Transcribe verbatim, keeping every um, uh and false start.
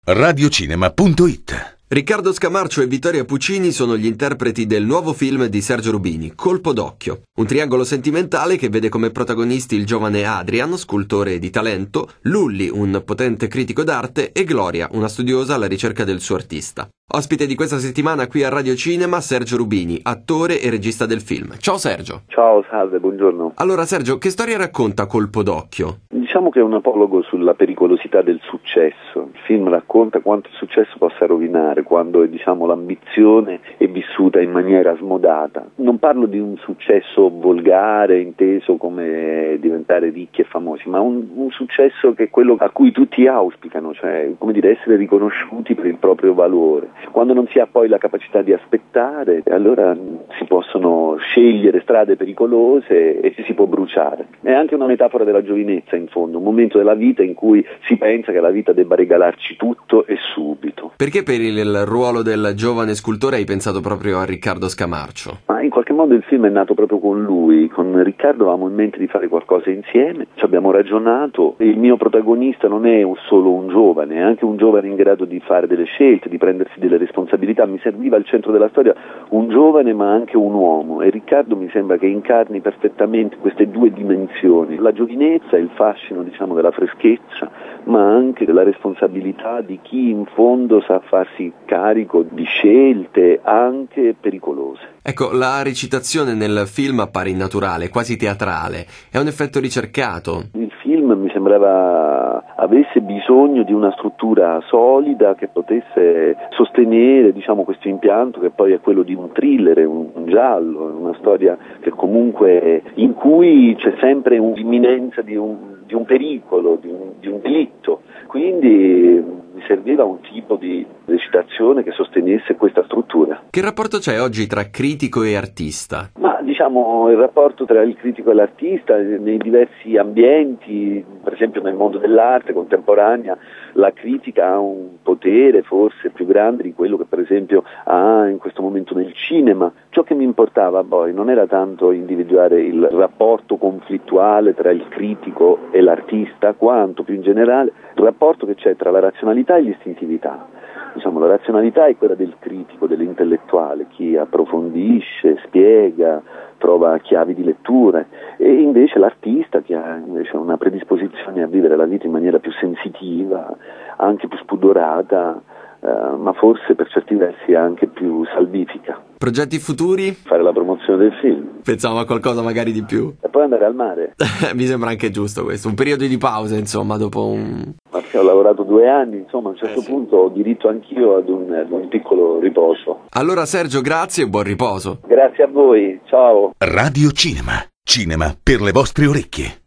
radiocinema punto it. Riccardo Scamarcio e Vittoria Puccini sono gli interpreti del nuovo film di Sergio Rubini, Colpo d'occhio. Un triangolo sentimentale che vede come protagonisti il giovane Adrian, scultore di talento, Lully, un potente critico d'arte, e Gloria, una studiosa alla ricerca del suo artista. Ospite di questa settimana qui a Radio Cinema, Sergio Rubini, attore e regista del film. Ciao Sergio. Ciao, salve, buongiorno. Allora Sergio, che storia racconta Colpo d'occhio? Diciamo che è un apologo sulla pericolosità del successo. Il film racconta quanto il successo possa rovinare quando, diciamo, l'ambizione è vissuta in maniera smodata. Non parlo di un successo volgare, inteso come diventare ricchi e famosi, ma un, un successo che è quello a cui tutti auspicano, cioè, come dire, essere riconosciuti per il proprio valore. Quando non si ha poi la capacità di aspettare, allora si possono scegliere strade pericolose e ci si può bruciare. È anche una metafora della giovinezza, in fondo, un momento della vita in cui si pensa che la vita debba regalarci tutto e subito. Perché per il ruolo del giovane scultore hai pensato proprio a Riccardo Scamarcio? Ma in qualche modo il film è nato proprio con lui. Con Riccardo avevamo in mente di fare qualcosa insieme, ci abbiamo ragionato. Il mio protagonista non è solo un giovane, è anche un giovane in grado di fare delle scelte, di prendersi delle responsabilità. Mi serviva al centro della storia un giovane ma anche un uomo, e Riccardo mi sembra che incarni perfettamente queste due dimensioni: la giovinezza, il fascino, diciamo, della freschezza, ma anche della responsabilità di chi in fondo sa farsi carico di scelte anche pericolose. Ecco, la recitazione nel film appare innaturale, quasi teatrale. È un effetto ricercato. Il film mi sembrava avesse bisogno di una struttura solida che potesse sostenere, diciamo, questo impianto che poi è quello di un thriller, un, un giallo, una storia che comunque in cui c'è sempre un'imminenza di un, di un pericolo, di un, di un delitto. Quindi mi serviva un tipo di recitazione che sostenesse questa struttura. Che rapporto c'è oggi tra critico e artista? Ma diciamo il rapporto tra il critico e l'artista nei diversi ambienti, per esempio nel mondo dell'arte contemporanea, la critica ha un potere forse più grande di quello che per esempio ha in questo momento nel cinema. Ciò che mi importava poi non era tanto individuare il rapporto conflittuale tra il critico e l'artista, quanto più in generale il rapporto che c'è tra la razionalità e l'istintività. Diciamo, la razionalità è quella del critico, dell'intellettuale, chi approfondisce, spiega, trova chiavi di lettura, e invece l'artista che ha invece una predisposizione a vivere la vita in maniera più sensitiva, anche più spudorata, eh, ma forse per certi versi anche più salvifica. Progetti futuri? Fare la promozione del film. Pensavo a qualcosa magari di più. E poi andare al mare. Mi sembra anche giusto questo, un periodo di pausa, insomma, dopo un... Perché ho lavorato due anni, insomma, a un certo eh sì. punto ho diritto anch'io ad un, ad un piccolo riposo. Allora Sergio, grazie e buon riposo. Grazie a voi, ciao. Radio Cinema. Cinema per le vostre orecchie.